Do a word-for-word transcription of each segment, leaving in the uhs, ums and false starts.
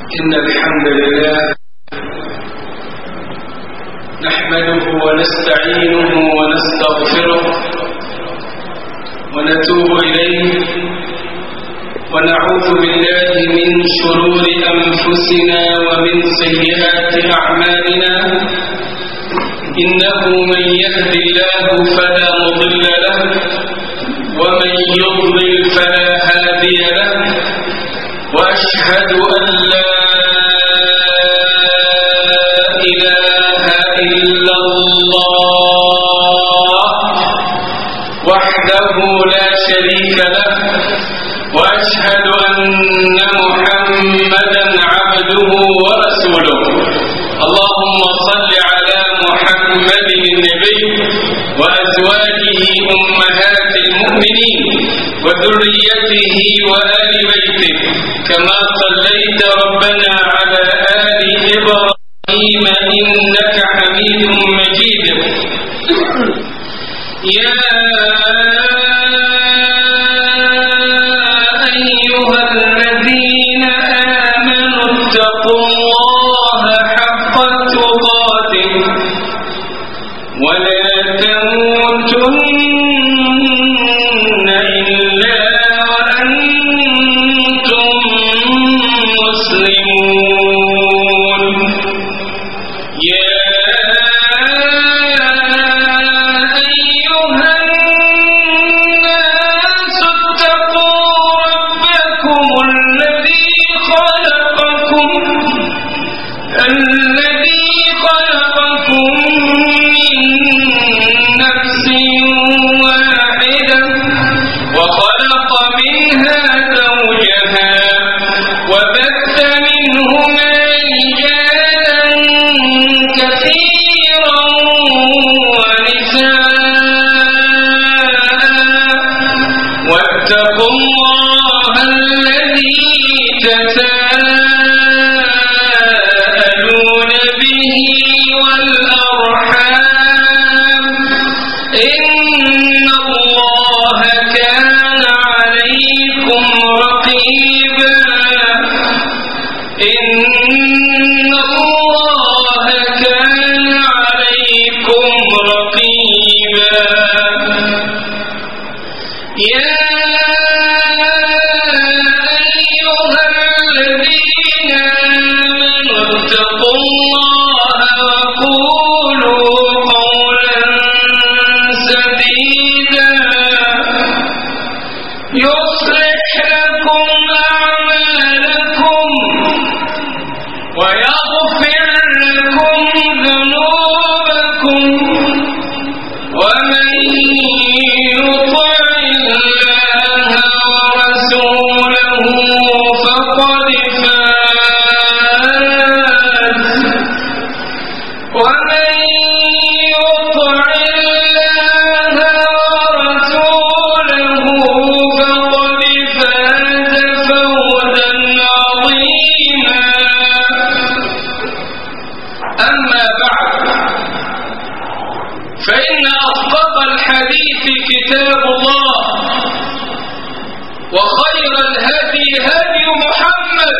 إن الحمد لله نحمده ونستعينه ونستغفره ونتوب إليه ونعوذ بالله من شرور أنفسنا ومن سيئات أعمالنا إنه من يهد الله فلا مضل له ومن يضلل فلا هادي له وأشهد أن لا إله إلا الله وحده لا شريك له وأشهد أن محمدا عبده ورسوله اللهم صل على محمد النبي وأزواجه أمهات المؤمنين وذريته وآل بيته كما صليت ربنا على آل إبراهيم إنك حميد مجيد يا أيها الذين آمنوا اتقوا الله حق تقاته ولا تموتن إلا وأنتم مسلمون يا أيها الناس اتقوا ربكم الذي خلقكم الذي خلقكم من نفس واحدة وخلق منها زوجها وبث منهما رجالا كثيرا ونساء واتقوا الله الذي تساءلون به والأرحام إن الله كان عليكم رقيبا إن الله كان عليكم رقيبا يا أيها الذين آمنوا اتقوا الله وقولوا قولا سديدا يصلح لكم أعمالكم ويغفر لكم ذنوبكم ومن يطع الله ورسوله فقد فاز ومن يطع الله ورسوله فقد فاز فوزا عظيما أما بعد فإن أصدق الحديث كتاب الله وخير الهدي هدي محمد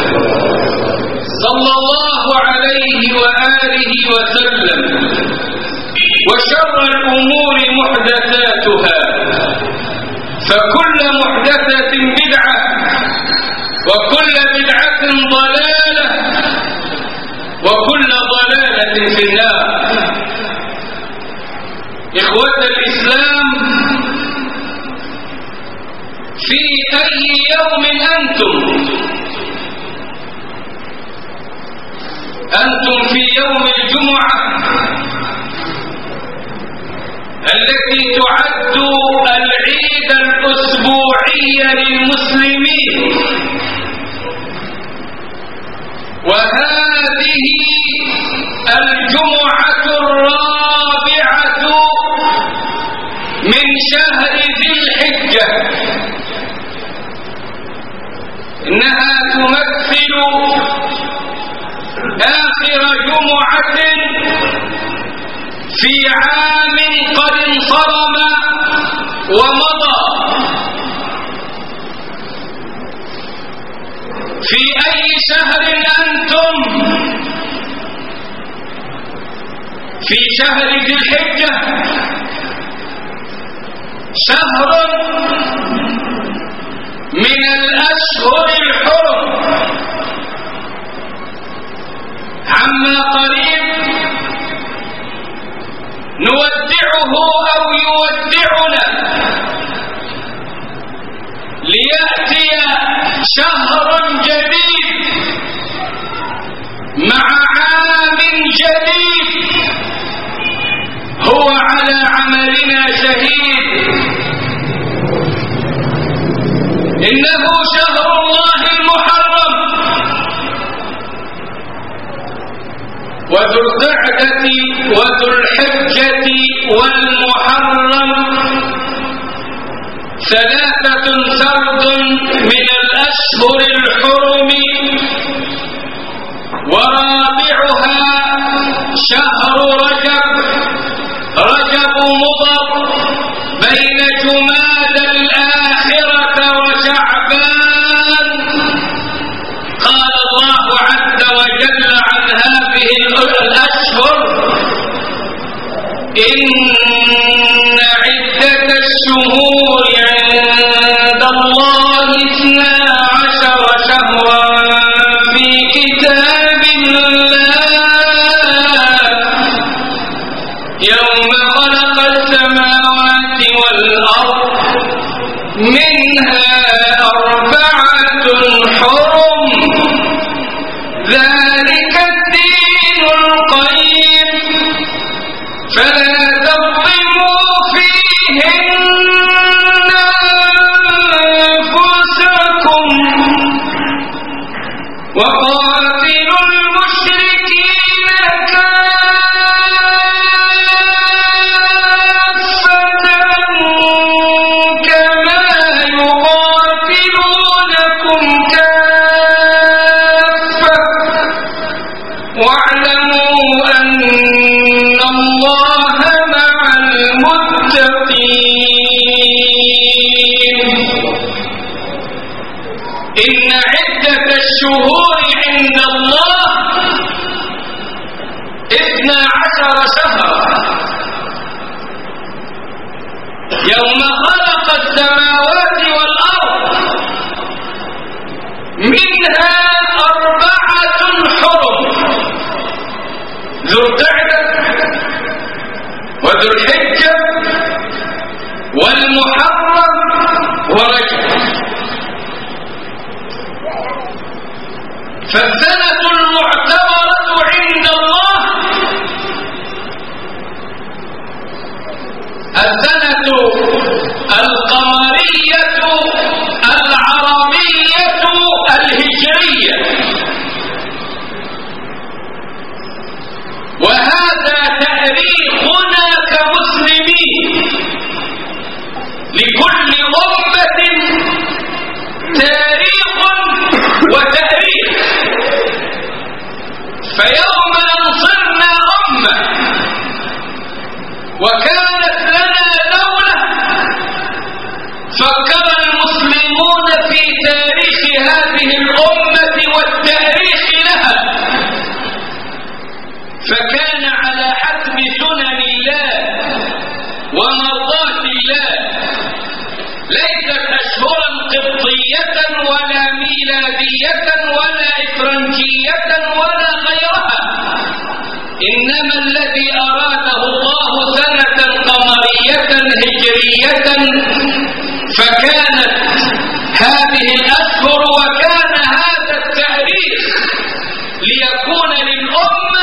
صلى الله عليه وآله وسلم وشر الأمور محدثاتها فكل محدثة بدعة وكل بدعة ضلالة وكل ضلالة في النار إخوة الإسلام في أي يوم أنتم أنتم في يوم الجمعة التي تعد العيد الأسبوعي للمسلمين وهذه الجمعة الرابعة من شهر ذي الحجة إنها تمثل آخر جمعة في عام قد انصرم ومضى في أي شهر في شهر ذي الحجة شهر من الأشهر الحرم، عما قريب نودعه أو يودعنا ليأتي شهر جديد مع عام جديد هو على عملنا شهيد. إنه شهر الله المحرم، وذو القعدة وذو الحجة والمحرم ثلاثة سرد من الأشهر الحرم، ورابعها شهر رجب رجب مضر بين جماد الآخرة وشعبان. قال الله عز وجل عن هذه الأشهر: إن عدة الشهور عند الله اثنا عشر شهرا في كتاب الله يوم خلق السماوات والأرض منها أربعة حرم ذلك الدين القيم فلا تظلموا فيهن أنفسكم وقاتلوا المشركين كافة كما يقاتلونكم كافة واعلموا أن الله مع المتقين. إن عدة الشهور عند الله اثنا عشر شهرا يوم خلق السماوات والأرض منها أربعة حرم: ذو القعدة وذو الحجة والمحرم ورجب. فالسنة المعتبرة عند الله السنة القمرية العربية الهجرية، وهذا تاريخنا كمسلمين. لكل أمة تاريخ وتاريخ، فيوم أن صرنا أمة وكانت لنا دولة فكر المسلمون في تاريخ هذه الأمة والتاريخ لها، فكان على حسب سنن الله ومرضات الله، ليست أشهرا قبطية ولا ميلادية ولا إفرنجية ولا غيرها، إنما الذي أراده الله سنة قمرية هجرية، فكانت هذه الأشهر وكان هذا التاريخ ليكون للأمة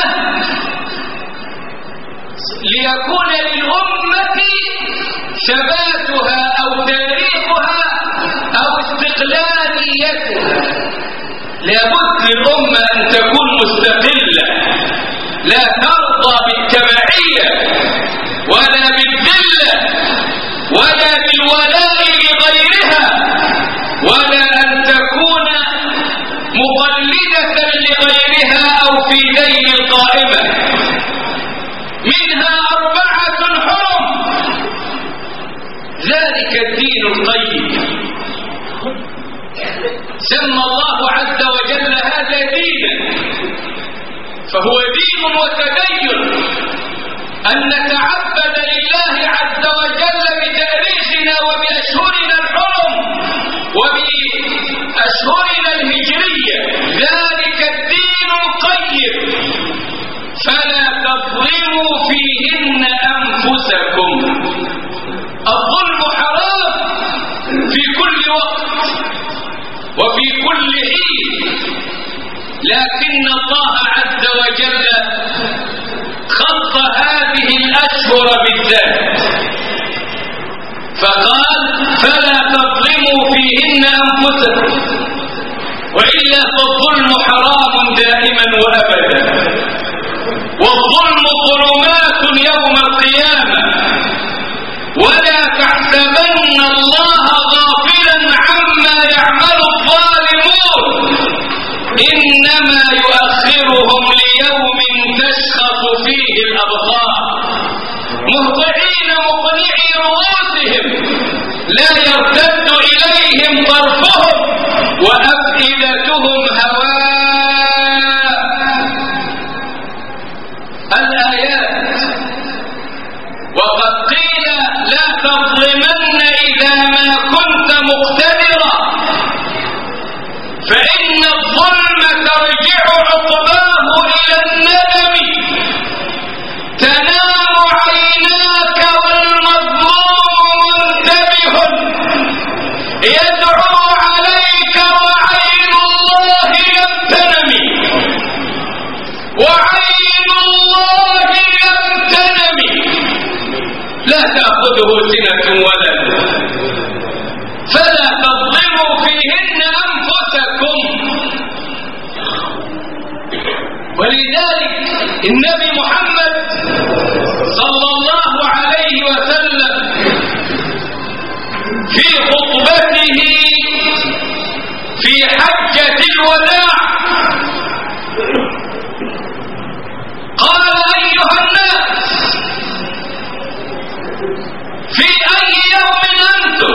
ليكون للأمة ثباتها أو تاريخها أو استقلاليتها. لابد للأمة أن تكون مستقلة، لا ترضى بالتبعية ولا بالذلة ولا بالولاء لغيرها، ولا أن تكون مقلدة لغيرها أو في دين القائمة. منها أربعة حرم ذلك الدين القيم. سمى الله عز وجل هذا دينا، فهو دين وتدين أن نتعبد لله عز وجل بتاريخنا وبأشهرنا الحرم وبأشهرنا الهجرية، ذلك الدين القيم، فلا تظلموا فيهن أنفسكم. الظلم حرام في كل وقت وفي كل حين، لكن الله عز وجل خص هذه الأشهر بالذات فقال فلا تظلموا فيهن أنفسكم، وإلا فالظلم حرام دائما وأبدا، والظلم ظلمات يوم القيامة. ولا تحسبن الله غافلا عما يعمل الظالمون، إنما يؤخرهم ليوم تشخص فيه الأبصار مهطعين مقنعي رؤوسهم لا يرتد إليهم طرفهم وأفئدتهم هواء. الآيات. وقد قيل لا تظلمن إذا ما كنت مقتدرا، فإن الظلم ترجع عقباه إلى الندم، تنام عيناك والمظلوم منتبه يدعو عليك وعين الله لم تنم، وعين الله لم تنم، لا تأخذه سنة ولا نوم، فلا تظلموا فيهن أنفسكم. ولذلك النبي محمد صلى الله عليه وسلم في خطبته في حجة الوداع قال أيها الناس في أي يوم أنتم؟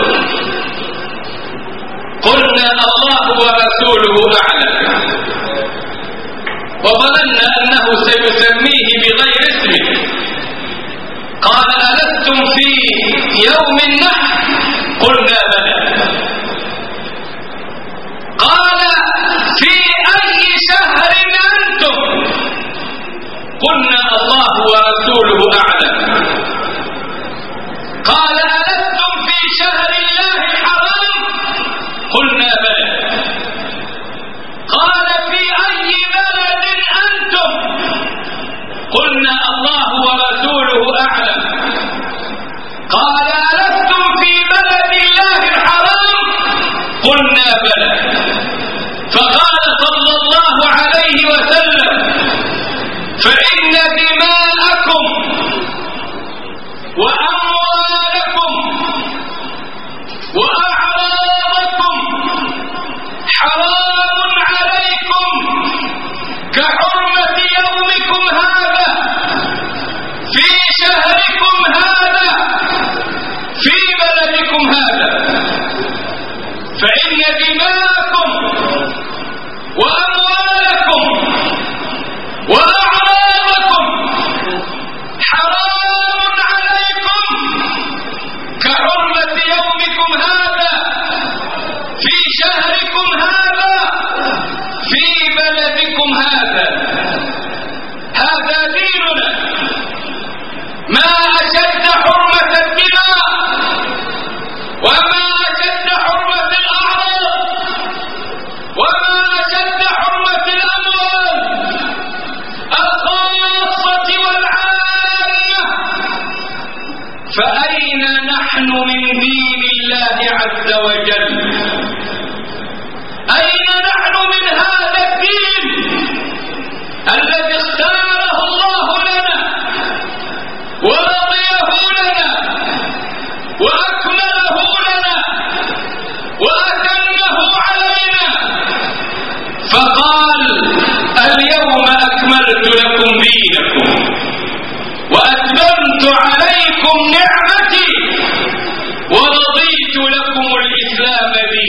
قلنا الله ورسوله أعلم، وظننا أنه سيسميه بغير اسمه. قال ألستم في يوم النحر؟ قلنا بلى. قال في أي شهر أنتم؟ قلنا الله ورسوله أعلم. قال ألستم في شهر الله الحرام؟ قلنا بلى. قال في أي بلد أنتم؟ قلنا الله ورسوله أعلم. قال ألستم في بلد الله الحرام؟ قلنا بلى. فقال صلى الله عليه وسلم فإن دماءكم وأموالكم وأعراضكم حرام عليكم كحرمة يومكم هذا في شهركم هذا في بلدكم هذا. فإن دماءكم وأموالكم وأعراضكم حرام عليكم كحرمة يومكم هذا في شهركم هذا في بلدكم هذا. هذا ديننا. ما أشد حرمة الدماء وما أشد حرمة الأعراض وما أشد حرمة الأموال الخاصة والعامة. فأين نحن من دين الله عز وجل؟ أين نحن من هذا الدين الذي اختاره الله لنا ورضيه لنا وأكمله لنا وأتمه علينا؟ فقال اليوم أكملت لكم دينكم وأتممت عليكم نعمتي ورضيت لكم الإسلام دينا.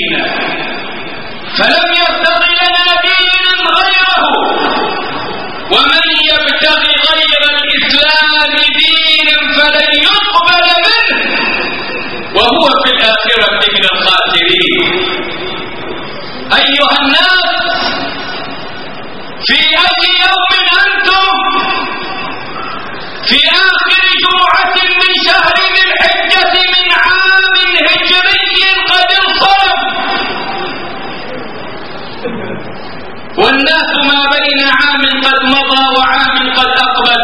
والناس ما بين عام قد مضى وعام قد أقبل،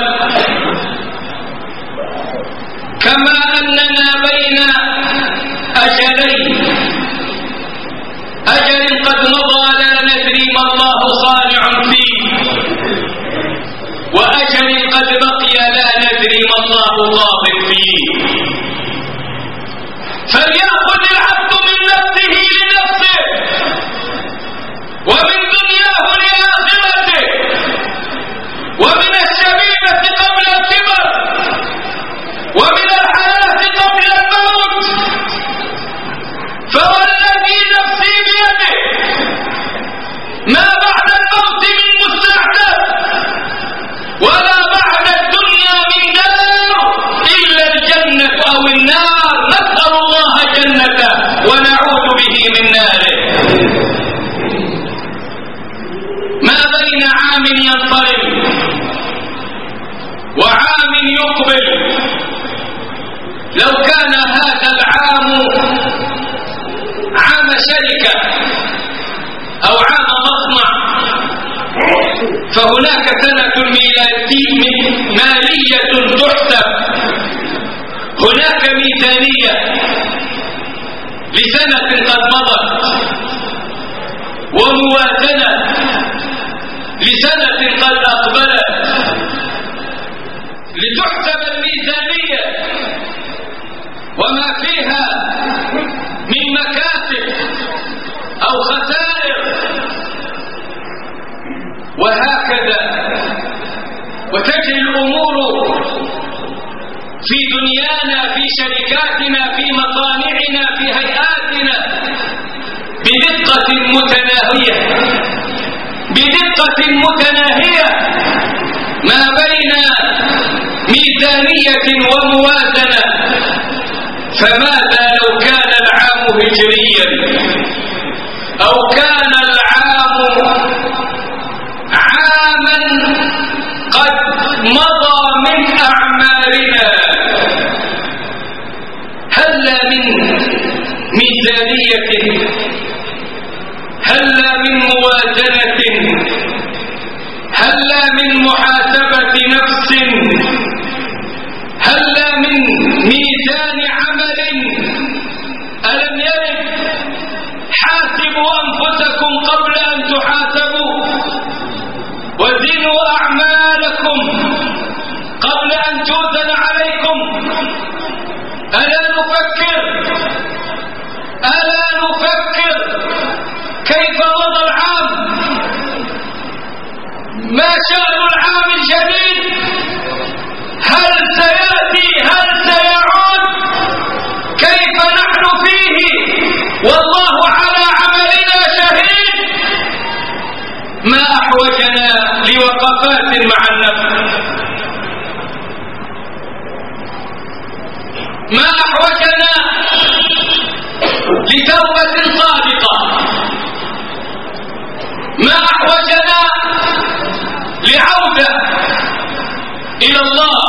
كما أننا بين أجلين، أجل قد مضى لا ندري ما الله صانع فيه، وأجل قد بقي لا ندري ما الله ضابط فيه. فليأخذ العبد من نفسه لنفسه، ومن دنياه لآخرته، ومن الشبيبة قبل الكبر، ومن الحياة قبل الموت. فوالذي نفسي بيده ما بعد الموت من مستعتب، ولا بعد الدنيا من دار إلا الجنة أو النار. نسأل الله جنته ونعوذ به من ناره. ما بين عام ينصرم وعام يقبل. لو كان هذا العام عام شركة أو عام مصنع فهناك سنة مالية تحسب، هناك ميزانية لسنة قد مضت، وموازنة لسنة قد أقبلت، لتحسب الميزانية وما فيها من مكاسب أو خسائر. وهكذا وتجري الأمور في دنيانا، في شركاتنا، في مصانعنا، في هيئاتنا بدقة متناهية بدقة متناهية ما بين ميزانية وموازنة. فماذا لو كان العام هجريا أو كان العام عاما قد مضى من أعمالنا؟ هلا من ميزانية، هلا من موازنة، هلا من محاسبة نفس، هلا من ميزان عمل. ألم يرد حاسبوا أنفسكم قبل أن تحاسبوا، وزنوا أعمالكم قبل أن توزن عليكم. ألا نفكر ألا نفكر كيف مضى العام؟ ما شأن العام الجديد؟ هل سيأتي؟ هل سيعود؟ كيف نحن فيه والله على عملنا شهيد؟ ما أحوجنا لوقفات مع النفس، ما أحوجنا لتوبة صادقة، ما أحوجنا لعودة إلى الله.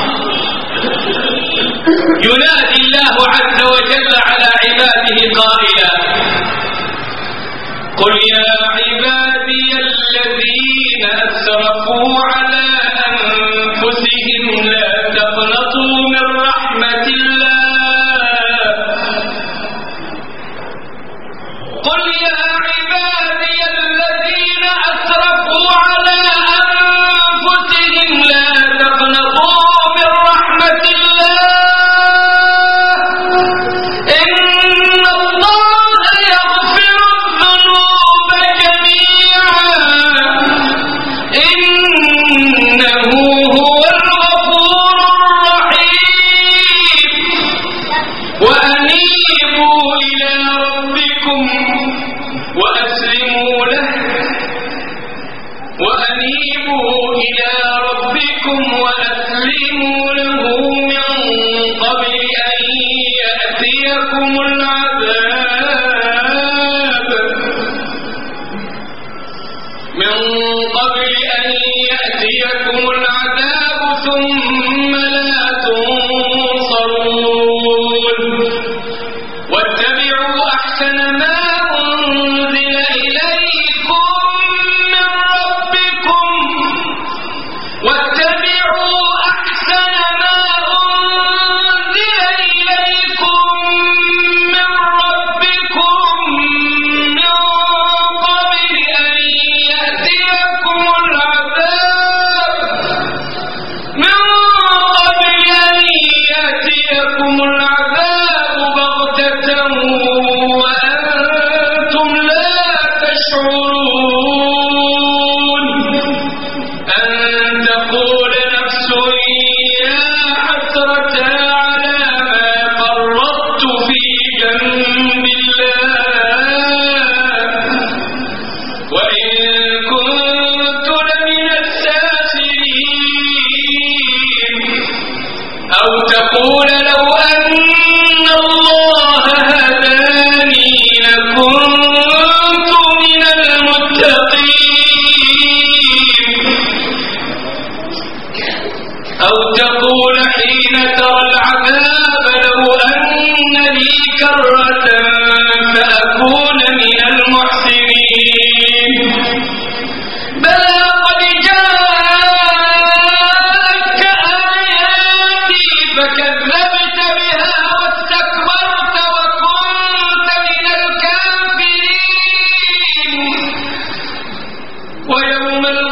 ينادي الله عز وجل على عباده قائلا: قل يا عبادي الذين أسرفوا على أنفسهم لا تقنطوا من رحمة الله. قل يا عبادي الذين أسرفوا على أنفسهم لا تقنطوا من رحمة الله، إن الله يغفر الذنوب جميعا، إنه هو الغفور الرحيم. وأنيبوا إلى ربكم وأسلموا له وأنيبوا إلى ربكم وأسلموا له من قبل أن يأتيكم العذاب من قبل أن يأتيكم العذاب ثم لا تنصرون. واتبعوا أحسن ما أنزل إليكم من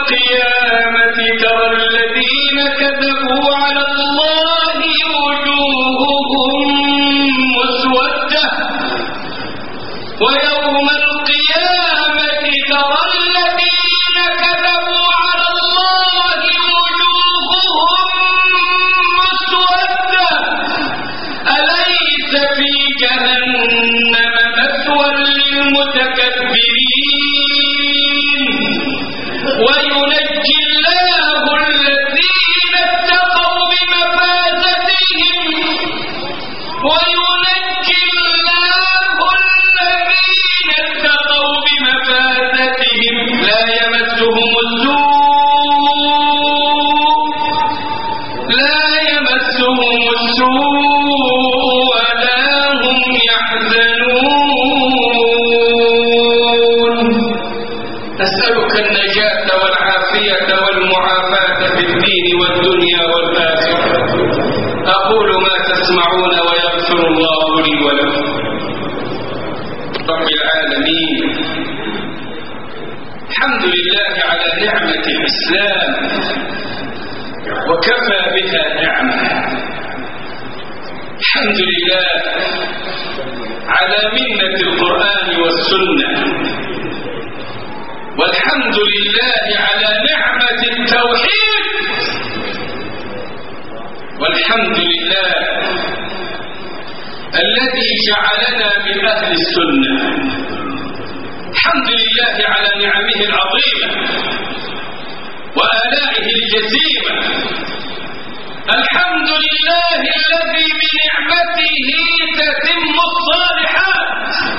القيامة ترى الذين كذبوا على الله وجوههم مسودة ويوم القيامة ترى الذين كذبوا على الله وجوههم مسودة أليس في جهنم مثوى للمتكبرين وينجي الله الذين اتقوا بمفازتهم وينجي الله الذين اتقوا بمفازتهم لا يمسهم السوء لا يمسهم السوء ولا هم يحزنون. أسألك النجاة والعافية والمعافاة في الدين والدنيا والآخرة. أقول ما تسمعون ويغفر الله لي ولكم. رب العالمين، الحمد لله على نعمة الإسلام وكفى بها نعمة. الحمد لله على منة القرآن والسنة، والحمد لله على نعمة التوحيد، والحمد لله الذي جعلنا من أهل السنة. الحمد لله على نعمه العظيمة وآلائه الجسيمة. الحمد لله الذي بنعمته تتم الصالحات،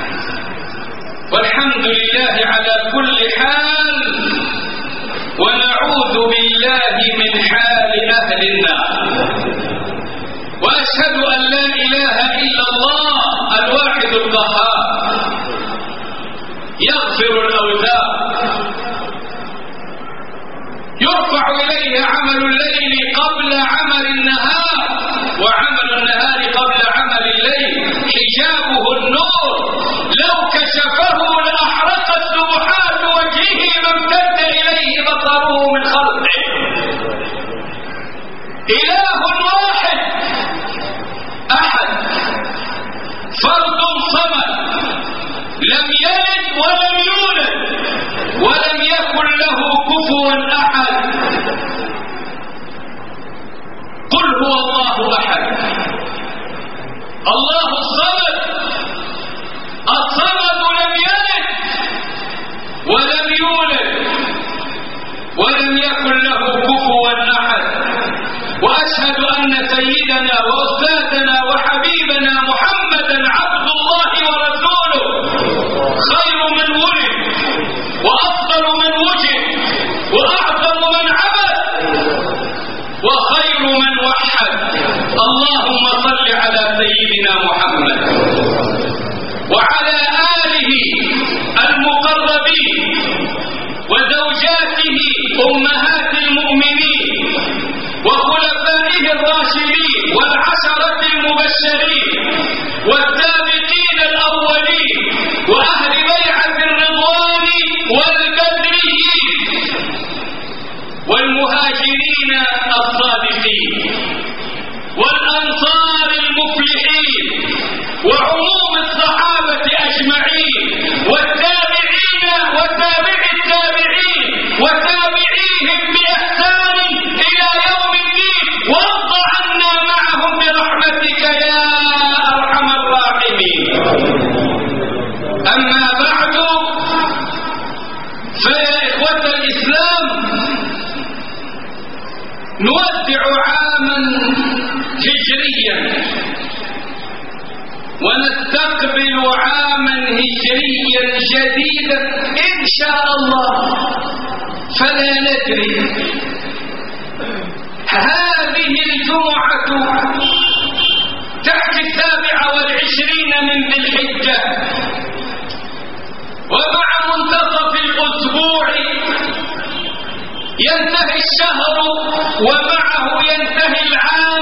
والحمد لله على كل حال، ونعوذ بالله من حال أهل النار. وأشهد أن لا إله إلا الله الواحد القهار يغفر الأوزار، يرفع إليه عمل الليل قبل عمل النهار، وعمل النهار قبل عمل الليل. حجابه النور، لو كشفه لأحرقت سبحات وجهه ما امتد إليه بصره من خلقه. إله واحد أحد فرد صمد، لم يلد ولم يولد ولم يكن له كفوا أحد. قل هو الله أحد، الله الصمد. الصمد لم يلد ولم يولد ولم يكن له كفوا أحد. وأشهد أن سيدنا وأستاذنا وحبيبنا محمدا عبد الله ورسوله، خير من ولد وأفضل من وجد وأعظم من عبد وخير من وحد. اللهم صل على سيدنا محمد وعلى آله المقربين وزوجاته أمهات المؤمنين وخلفائه الراشدين والعشرة المبشرين والسابقين الأولين وأهل بيعة الرضوان والبدريين والمهاجرين الصادقين والأنصار المفلحين وعموم الصحابة أجمعين والتابعين وتابع التابعين وتابعيهم بإحسان إلى يوم الدين، وارض عنا معهم برحمتك يا أرحم الراحمين. أما بعد، فيا إخوة الإسلام، نودع عاما هجريا ونستقبل عاما هجريا جديدا إن شاء الله، فلا ندري. هذه الجمعة تحت السابعة والعشرين من ذي الحجة، ومع منتصف الأسبوع ينتهي الشهر ومعه ينتهي العام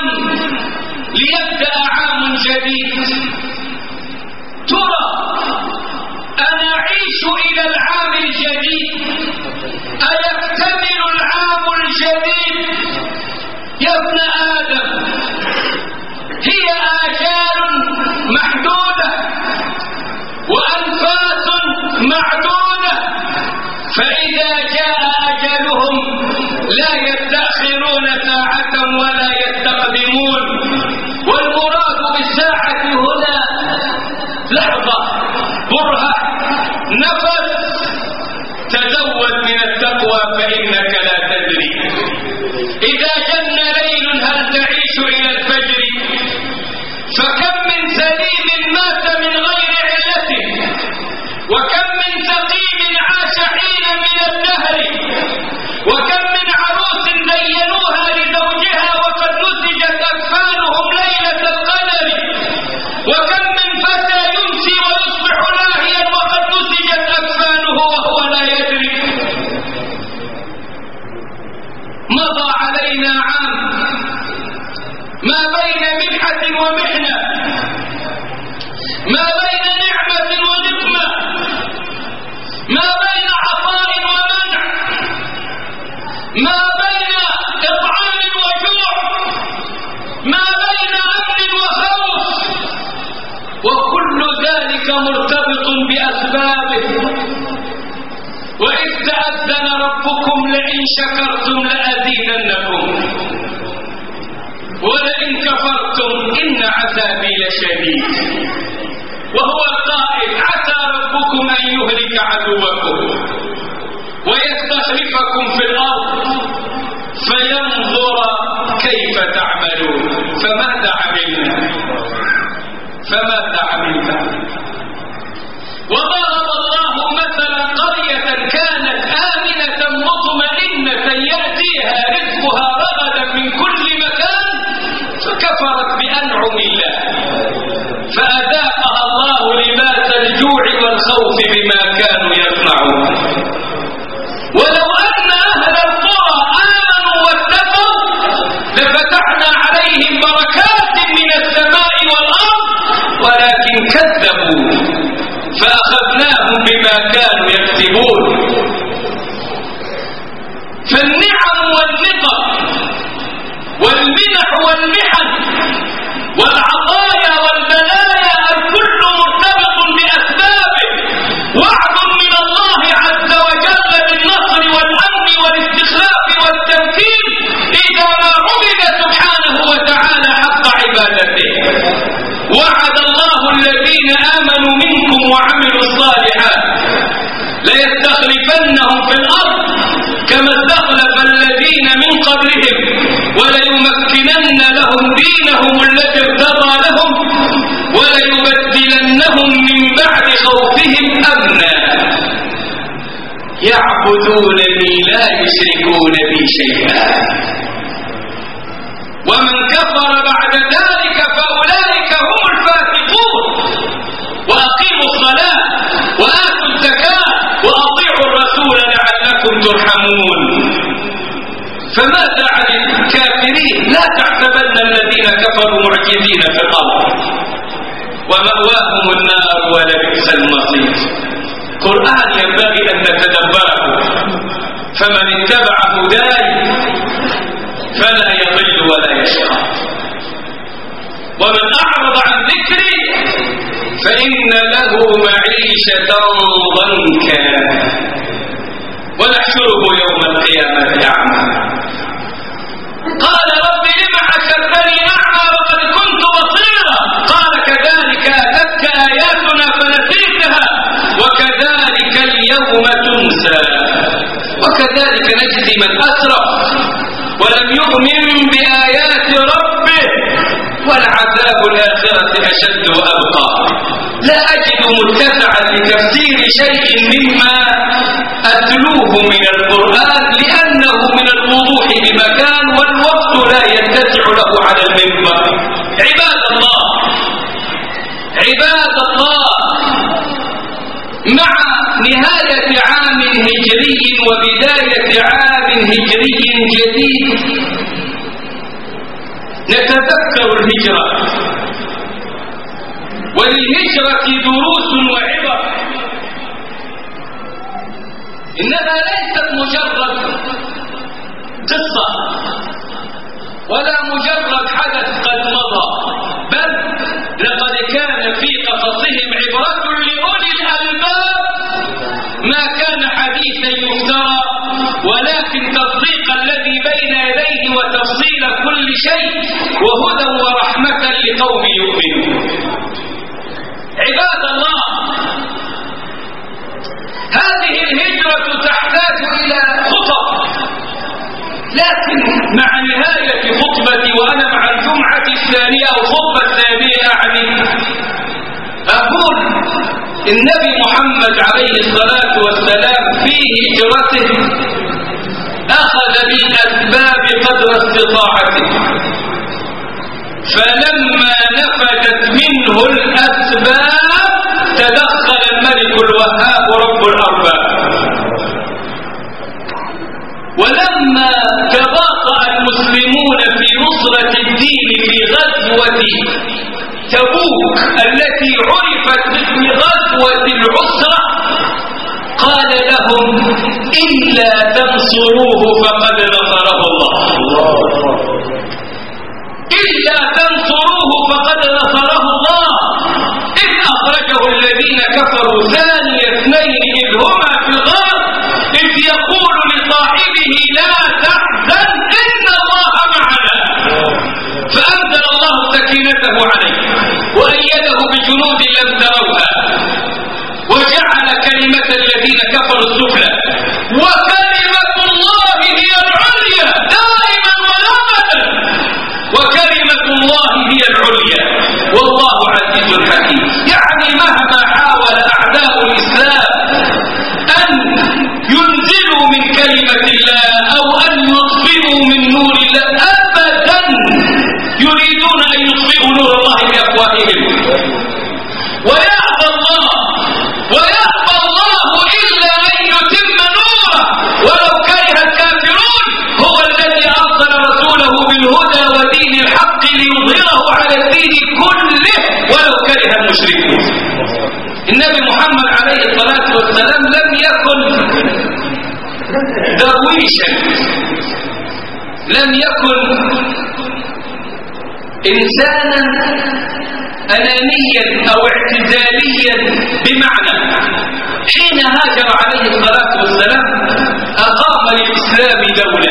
ليبدأ عام جديد. ترى أنا نعيش إلى العام الجديد؟ أيكتمل العام الجديد؟ يا ابن آدم، هي آجال محدودة وأنفاس معدودة، فإذا جاء أجلهم لا يستأخرون ساعة ولا يستقدمون. والمراد بالساعة هنا لحظة، برهة، نفس. تزود من التقوى فإنك لا تدري. إذا جن ليل هل تعيش إلى الفجر؟ فكم من سليم مات من غير علته، وكم من سقيم عاش حينا من الدهر، وكم من عروس زينوها لزوجها وقد نسجت أكفانهم ليلة القدر، وكم من فتى يمشي ويصبح لاهيا وقد نسجت أكفانه وهو لا يدري. مضى علينا عام ما بين منحة ومحنة، ما بين نعمة ونقمة، ما بين عطاء ومنع، ما بين إطعام وجوع، ما بين أمن وخوف، وكل ذلك مرتبط بأسبابه. وإذ تأذن ربكم لئن شكرتم لأزيدنكم ولئن كفرتم إن عذابي لشديد. وهو القائل: عسى ربكم أن يهلك عدوكم ويستخلفكم في الأرض فينظر كيف تعملون. فماذا عملنا؟ فماذا عملنا؟ وضرب الله مثلا قرية كانت آمنة مطمئنة يأتيها رزقها رغدا من كل مكان فكفرت بأنعم الله فأذاقها الله لباس الجوع والخوف بما كانوا يصنعون. ولو أن أهل القرى آمنوا واتقوا لفتحنا عليهم بركات من السماء والأرض ولكن كذبوا فأخذناهم بما كانوا يكسبون. فالنعم والنقم والمنح والمحن والعطايا والبلايا الكل مرتبط بأسبابه. وعد من الله عز وجل بالنصر والأمن والاستخلاف والتمكين إذا ما عبد سبحانه وتعالى حق عبادته. وعد الله الذين آمنوا منكم وعملوا الصالحات ليستخلفنهم في الأرض كما استخلف الذين من قبلهم وليمكنن لهم دينهم الذي ارتضى لهم وليبدلنهم من بعد خوفهم أمنا يعبدونني لا يشركون بي شيئا. ومن كفر بعد ذلك فأولئك هم الفاسقون. وأقيموا الصلاة وآتوا الزكاة وأطيعوا الرسول لعلكم ترحمون. فماذا عن الكافرين؟ لا تحسبن الذين كفروا معجزين في الأرض ومأواهم النار ولبئس المصير. قرآن ينبغي أن نتدبره، فمن اتبع هداي فلا يضل ولا يشقى، ومن أعرض عن ذكري فإن له معيشة ضنكا ونحشره يوم القيامة أعمى. قال رب لم حشرتني أعمى وقد كنت بصيرا؟ قال كذلك أتتك آياتنا فنسيتها وكذلك اليوم تنسى. وكذلك نجزي من أسرف ولم يؤمن بآيات ربه ولعذاب الآخرة أشد وأبقى. لا أجد متسعا لتفسير شيء مما أتلوه من القرآن لأنه من الوضوح بمكان والوقت لا يتسع له على المنبر. عباد الله عباد الله مع نهاية عام هجري وبداية عام هجري جديد نتذكر الهجرة، وللهجرة دروس وعبر إنها ليست مجرد قصة ولا مجرد حدث قد مضى، بل لقد كان في قصصهم عبرة لأولي الألباب، ما كان حديثا يفترى ولكن تصديق الذي بين يديه وتفصيل كل شيء وهدى ورحمة لقوم يؤمنون. عباد الله، هذه الهجرة تحتاج إلى خطب، لكن مع نهاية خطبتي وأنا مع الجمعة الثانية أو الخطبة الثانية يعني أقول النبي محمد عليه الصلاة والسلام في هجرته أخذ بالأسباب قدر استطاعته، فلما نفدت منه الأسباب تدخل الملك الوهاب رب الأرباب. ولما تباطأ المسلمون في نصرة الدين في غزوة تبوك التي عرفت باسم غزوة العسرة قال لهم إلا تنصروه فقد نصره الله، إلا تنصروه فقد نصره الله، إذ أخرجه الذين كفروا ثاني اثنين إذ هما في الغار إذ يقول لصاحبه لا تحزن إن الله معنا، فأنزل الله سكينته عليه وأيده بجنود لم تروها وجعل كلمة الذين كفروا السفلى وكلمة الله هي العليا دائما وأبدا، وكلمة الله هي العليا والله عزيز حكيم. يعني مهما حاول أعداء الإسلام أن ينزلوا من كلمة الله أو أن يطفئوا من نور الله أبدا يريدون أن يطفئوا نور الله بأفواههم، ويأبى الله ويأبى الله إلا أن يتم نوره ولو كره الكافرون. هو الذي أرسل رسوله بالهدى ودين الحق ليظهره على الدين كله ولو كره المشركون. النبي محمد عليه الصلاة والسلام لم يكن درويشا، لم يكن إنسانا أنانيا أو اعتزاليا، بمعنى حين هاجر عليه الصلاة والسلام أقام للإسلام دولة،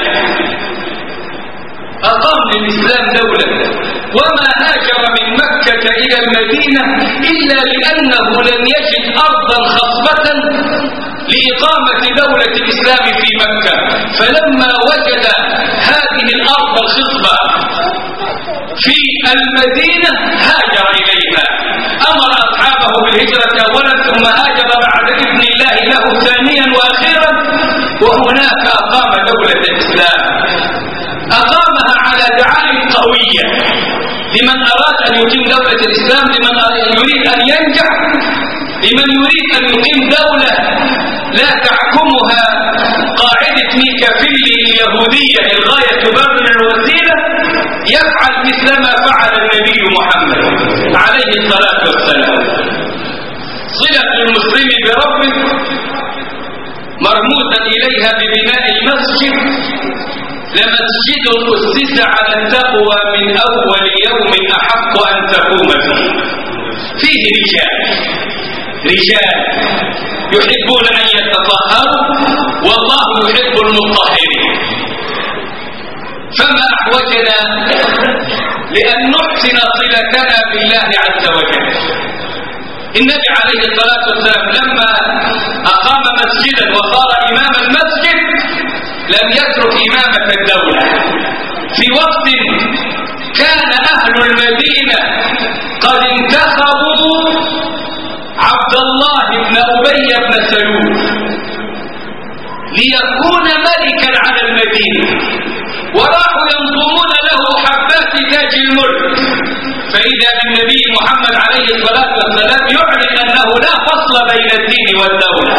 أقام للإسلام دولة، وما هاجر من مكة إلى المدينة إلا لأنه لم يجد أرضا خصبة لإقامة دولة الإسلام في مكة، فلما وجد هذه الأرض الخصبة في المدينة هاجر إليها، أمر أصحابه بالهجرة أولا ثم هاجر بعد إذن الله له ثانيا وأخيرا، وهناك أقام دولة الإسلام، أقامها على دعائم قوية لمن أراد أن يقيم دولة الإسلام، لمن يريد أن ينجح، لمن يريد أن يقيم دولة لا تحكمها قاعدة ميكافيلي اليهودية الغاية تبرر الوسيلة، يفعل مثل ما فعل النبي محمد عليه الصلاة والسلام. صلة المسلم بربه مرموزا إليها ببناء المسجد، لمسجد أسس على التقوى من أول يوم أحق أن تقوم فيه، فيه رجال رجال يحبون أن يتطهروا والله يحب المطهرين، فما أحوجنا لأن نحسن صلتنا بالله عز وجل. النبي عليه الصلاة والسلام لما أقام مسجدا وصار إمام المسجد لم يترك إمامة الدولة، في وقت كان أهل المدينة قد انتخبوا عبد الله بن أبي بن سلول ليكون ملكا على المدينة، وراحوا ينظمون له حبات تاج الملك، فإذا النبي محمد عليه الصلاة والسلام يعلن أنه لا فصل بين الدين والدولة،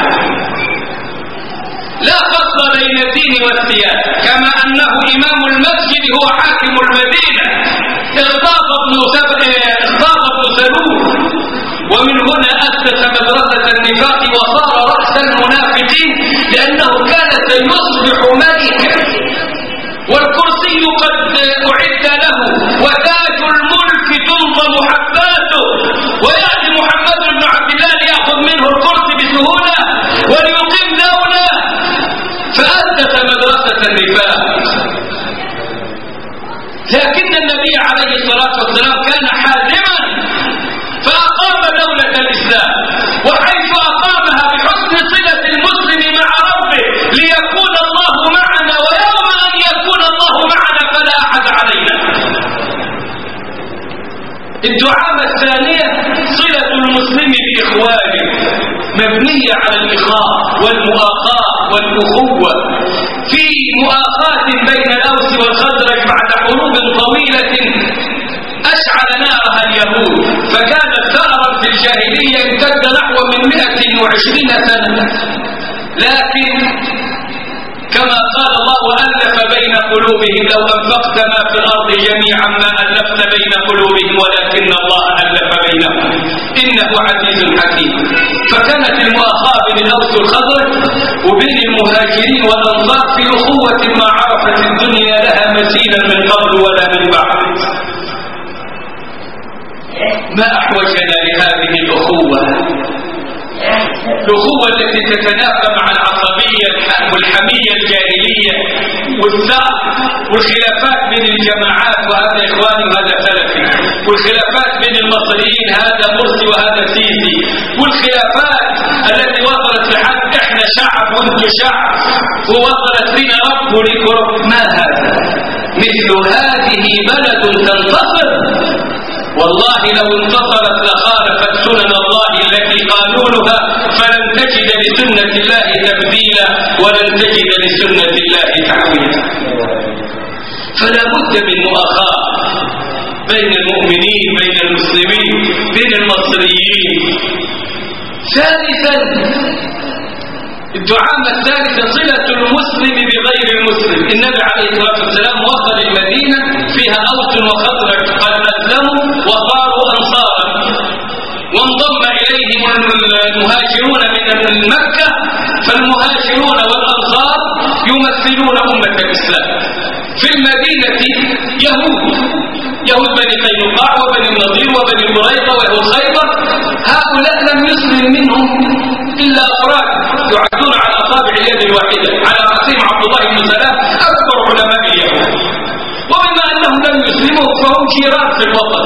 لا فصل بين الدين والسياسة، كما أنه إمام المسجد هو حاكم المدينة. اغتاظ ابن سلول ومن هنا أسس مدرسة النفاق وصار رأس المنافقين، لأنه كان سيصبح ملكا والكرسي قد أعد له وتاج الملك تنظم حباته، ويأتي محمد بن عبد الله ليأخذ منه الكرسي بسهولة وليقيم دولة، فأسس مدرسة النفاق. لكن النبي عليه الصلاة والسلام كان حازما فأقام دولة الإسلام، وحيث أقامها بحسن صلة المسلم مع ربه ليكون الله معنا، ويوم أن يكون الله معنا فلا أحد علينا. الدعامة الثانية صلة المسلم بإخوانه، مبنية على الإخاء والمؤاخاة والأخوة، في مؤاخاة بين الأوس والخزرج بعد حروب طويلة أشعل نارها اليهود، فكانت ثأرا في الجاهلية امتد نحو من مئة وعشرين سنة، لكن كما قال الله وألف بين قلوبهم لو أنفقت ما في الأرض جميعا ما ألفت بين قلوبهم ولكن الله ألف بينهم إنه عزيز حكيم. فكانت المؤاخاة بين الأوس والخزرج وبين المهاجرين والأنصار في أخوة ما عرفت الدنيا لها مثيلا من قبل ولا من بعد. ما أحوجنا لهذه الأخوة، الأخوة التي تتنافى مع العصبية والحمية الجاهلية والثأر والخلافات بين الجماعات، وهذا إخواني وهذا سلفي، والخلافات بين المصريين هذا مرسي وهذا سيسي، والخلافات التي وصلت لحد احنا شعب وانتم شعب ووصلت لنا رب ولكم. ما هذا؟ مثل هذه بلد تنتصر، والله لو انتصرت لخالفت سنن الله التي قانونها، فلن تجد لسنة الله تبديلا ولن تجد لسنة الله تحويلا. فلا بد من مؤاخاة بين المؤمنين، بين المسلمين، بين المصريين. ثالثا الدعامة الثالثة صلة المسلم بغير المسلم. النبي عليه الصلاة والسلام وصل المدينة فيها أوس وخزرج قد أسلموا وصاروا أنصارا، وانضم إليهم المهاجرون من مكة، فالمهاجرون والأنصار يمثلون أمة الإسلام. في المدينة يهود يهود بني قينقاع وبني النضير وبني قريظة ويهود خيبر، هؤلاء لم يسلم منهم إلا أفراد يعدون على أصابع اليد الواحدة، على رأسهم عبد الله بن سلام أكبر علماء اليهود، وبما أنهم لم يسلموا فهم جيران في الوطن.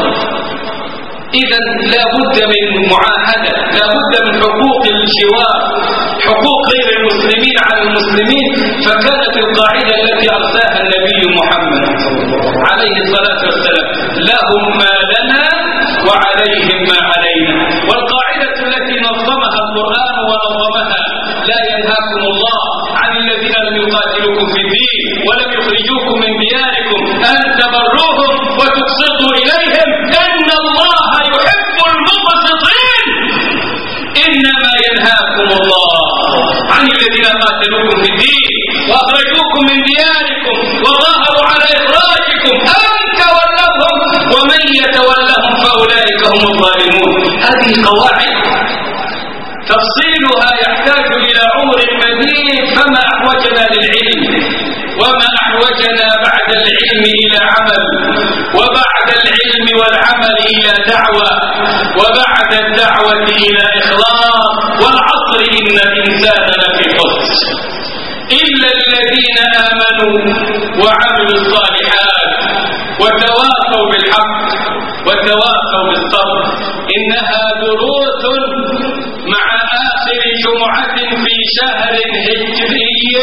إذا لا بد من معاهدة، لا بد من حقوق الجوار، حقوق غير المسلمين على المسلمين. فكانت القاعدة التي أرساها النبي محمد عليه الصلاة والسلام لهم ما لنا وعليهم ما علينا. والقاعدة التي نظمها القرآن ونظمها لا ينهاكم الله عن الذين لم يقاتلوكم في الدين ولم يخرجوكم من دياركم أن تبروهم وتقسطوا إليهم إن الله يحب المقسطين. إنما ينهاكم الله عن الذين قاتلوكم في الدين وأخرجوكم من دياركم وظاهروا على إخراجكم أن تولوهم ومن يتولهم فأولئك هم الظالمون. هذه قواعد تفصيلها يحتاج إلى عمر مديد، فما أحوجنا للعلم، وما أحوجنا بعد العلم إلى عمل، وبعد العلم والعمل إلى دعوة، وبعد الدعوة إلى إخلاص. والعصر إن الإنسان لفي خسر إلا الذين آمنوا وعملوا الصالحات وتواصوا بالحق وتواصوا بالصبر. إنها دروس مع آخر جمعة في شهر هجري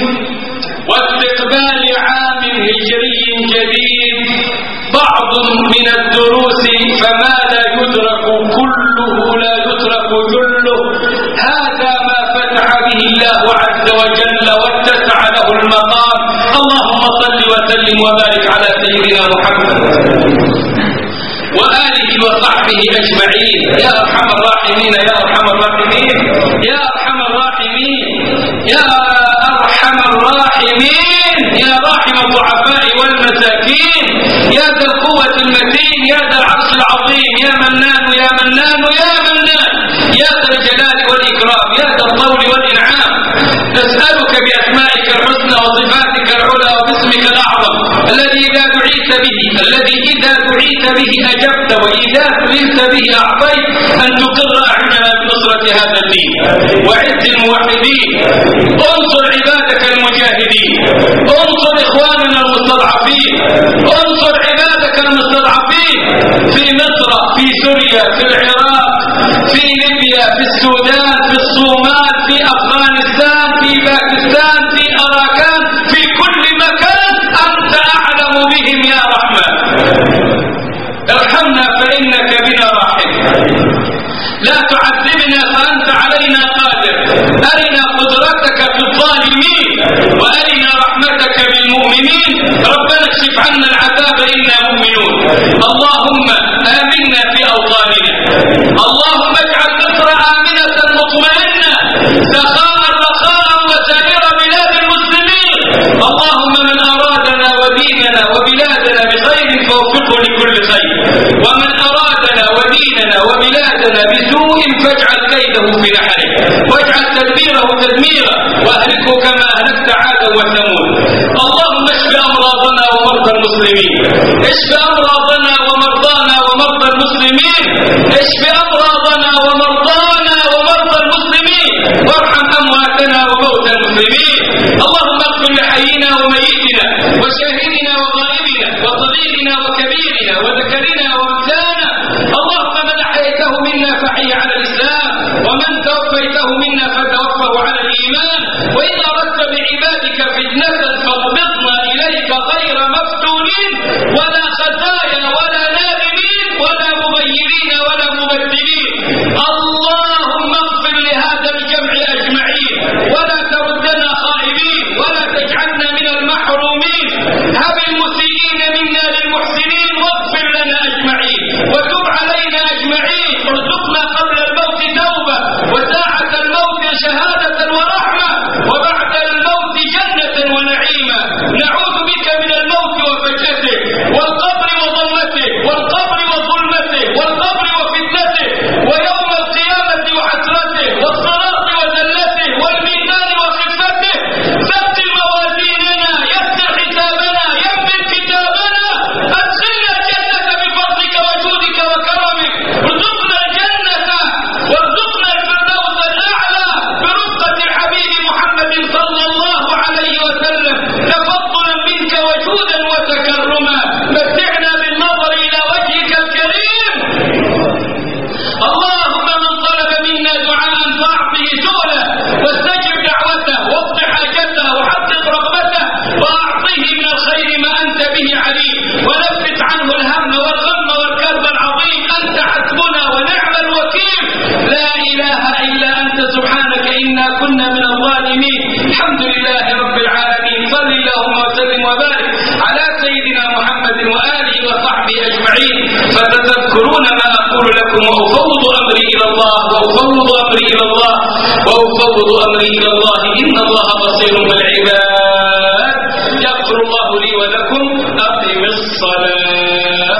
واستقبال عام هجري جديد. بعض من الدروس فما لا يدرك كله لا يترك جله. هذا ما فتح به الله عز وجل واتسع له المقام. اللهم صل وسلم وبارك على سيدنا محمد وآله وصحبه أجمعين. يا أرحم الراحمين يا أرحم الراحمين يا أرحم الراحمين يا أرحم الراحمين يا راحم الضعفاء والمساكين يا ذا القوة المتين يا ذا العرش العظيم يا منان يا منان يا منان دعيت به، الذي إذا دعيت به أجبت وإذا سئلت به أعطيت، أن تقر أعيننا بنصرة هذا الدين وعز الموحدين. انصر عبادك المجاهدين، انصر إخواننا المستضعفين، انصر عبادك المستضعفين في مصر، في سوريا، في العراق، في ليبيا، في السودان، في الصومال، في أفغانستان، في باكستان، في أراكان، في كل مكان أنت أعلم بهم يا رحمن. ارحمنا فإنك بنا راحم، لا تعذبنا فأنت علينا قادر. أرنا قدرتك في الظالمين وأرنا رحمتك بالمؤمنين. ربنا اكشف عنا العذاب إنا مؤمنون. اللهم آمنا في أوطاننا، اللهم اجعل مصر آمنة مطمئنة سخاء رخاء وسائر بلاد المسلمين. اللهم من أرادنا وديننا وبلادنا بخير فوفقه لكل خير، ومن أرادنا وديننا وبلادنا بسوء فاجعل كيده في نحره واجعل تدبيره تدميرا واهلكه كما أهلكت عادا وثمود. اللهم اشف أمراضنا ومرضى المسلمين، اشف أمراضنا ومرضانا ومرضى المسلمين، اشف أمراضنا ومرضانا ومرضى المسلمين، وارحم أمواتنا وموتى المسلمين. اللهم اغفر لحينا وميتنا وشاهدنا وغائبنا وصغيرنا وكبيرنا وذكرنا وانثانا. اللهم من أحييته منا فحي على الإسلام، ومن توفيته منا فتوفه على الإيمان. وإن أردت بعبادك فتنة فاقبضنا إليك غير مفتونين ولا خزايا ولا نادمين ولا مغيرين ولا مبدلين. اللهم اغفر لهذا الجمع أجمعين ولا تردنا خائبين ولا تجعلنا من المحرومين. هب المسيئين منا للمحسنين واغفر لنا أجمعين وتب علينا أجمعين. ارزقنا قبل الموت توبة وساعة الموت شهادة ورحمة وبعد الموت جنة ونعيما. نعوذ بك من الموت وفجأته والقبر وظلمته والقبر وظلمته والقبر وفتنته ويوم القيامة وحسرته والصراط وذلته والميزان وخفته. ثقل موازيننا، يسر حسابنا، يمن كتابنا، أدخلنا الجنة بفضلك وجودك وكرمك. ارزقنا الجنة وارزقنا الفردوس الأعلى برفقة الحبيب محمد صلى الله عليه وسلم، تفضلا منك وجودا وتكرما. متعنا بالنظر إلى وجهك الكريم. اللهم من طلب منا دعاء فاعطه سؤله واستجب دعوته واقض حاجته وحقق رغبته واعطه من الخير ما انت به عليم، ونفس عنه الهم والغم والكرب العظيم. انت حسبنا ونعم الوكيل. لا اله الا انت سبحانك انا كنا من الظالمين. الحمد لله رب العالمين. صل اللهم وسلم وبارك على سيدنا محمد واله وصحبه اجمعين. فتذكرون ما اقول لكم وافوض امري الى الله وافوض امري الى الله وافوض امري الى الله ان الله بصير بالعباد. يغفر الله لي ولكم. اقم الصلاه.